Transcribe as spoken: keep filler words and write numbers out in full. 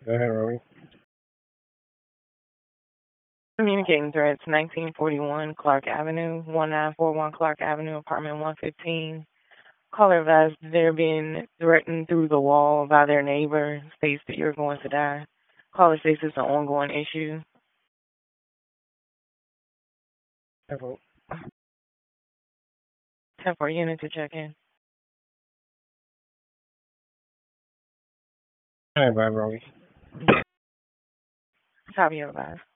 Go ahead, Rory. Communicating threats, nineteen forty-one Clark Avenue, one nine four one Clark Avenue, apartment one fifteen. Caller advised they're being threatened through the wall by their neighbor, states that you're going to die. Caller states it's an ongoing issue. Careful. ten four unit to check in. All right, bye, Rory. Copy advised.